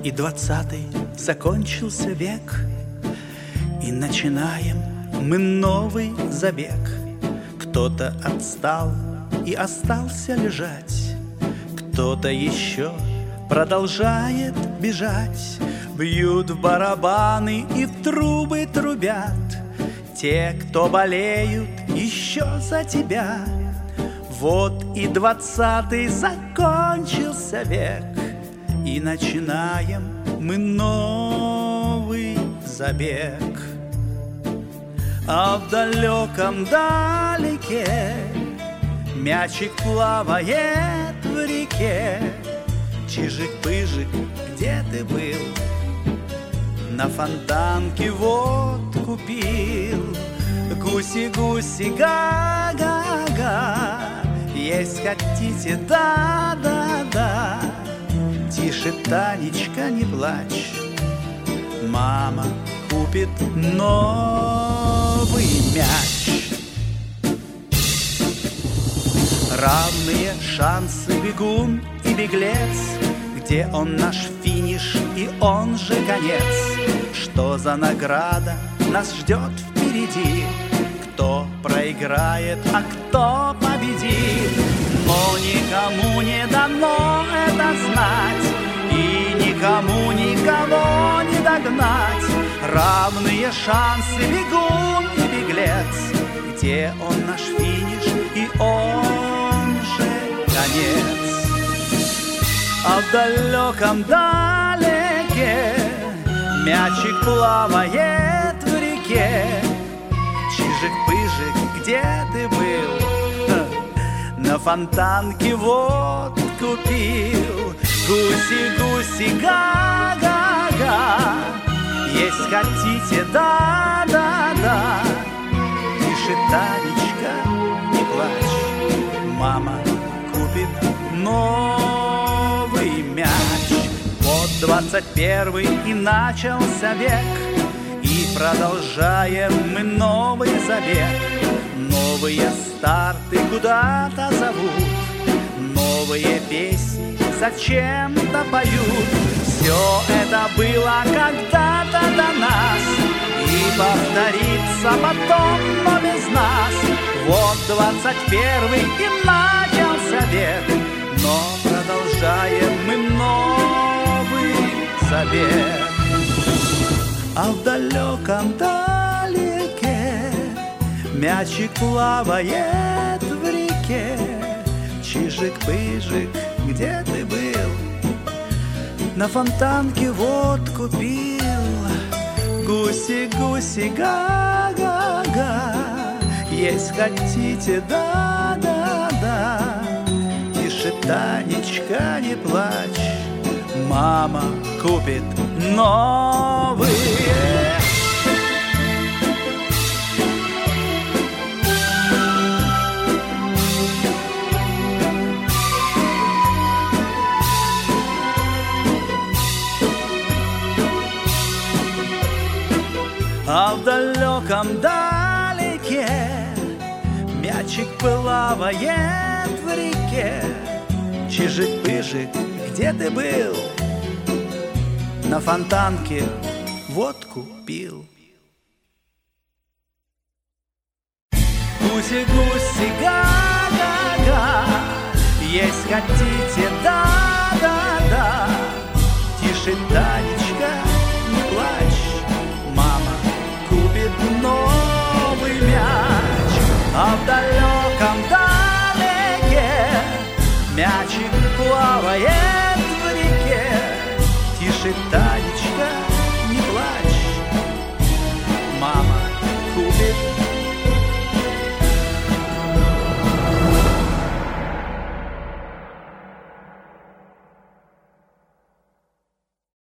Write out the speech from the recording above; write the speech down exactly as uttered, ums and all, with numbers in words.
и двадцатый закончился век, и начинаем мы новый забег. Кто-то отстал и остался лежать, кто-то еще продолжает бежать. Бьют в барабаны и в трубы трубят те, кто болеют еще за тебя. Вот и двадцатый закончился век, и начинаем мы новый забег. А в далеком далеке мячик плавает в реке. Чижик-пыжик, где ты был? На фонтанке водку пил. Гуси-гуси, га-га-га, есть хотите, да-да-да. Тише, Танечка, не плачь, мама купит новый мяч. Равные шансы, бегун и беглец, где он наш финиш и он же конец? Что за награда нас ждет впереди? Кто проиграет, а кто победит? Но никому не дано это знать, и никому никого не догнать. Равные шансы, бегун и беглец, где он наш финиш и он же конец? А в далеком далеке мячик плавает в реке. Чижик-пыжик, где ты был? На фонтанке водку пил. Гуси-гуси, га-га-га, есть хотите, да-да-да. Тише, Танечка, не плачь, мама купит новый мяч. Вот двадцать первый и начался век, и продолжаем мы новый забег. Новые старты куда-то зовут, новые песни зачем-то поют. Все это было когда-то до нас, и повторится потом, но без нас. Вот двадцать первый и начался век, но продолжаем мы новый забег. А в далеком далеке мячик плавает в реке. Чижик-пыжик, где ты был? На фонтанке водку пил. Гуси-гуси, га-га-га, есть хотите, да-да-да. Тише, Танечка, не плачь, мама купит новый. А в далеком далеке мячик плавает в реке. Чижик-пыжик, где ты был? На фонтанке водку пил. Гуси-гуси, га-га-га, есть хотите, да-да-да. Тише, Танечка, не плачь, мама купит новый мяч. А в далеком далеке мячик плавает в реке. Тише, Таня,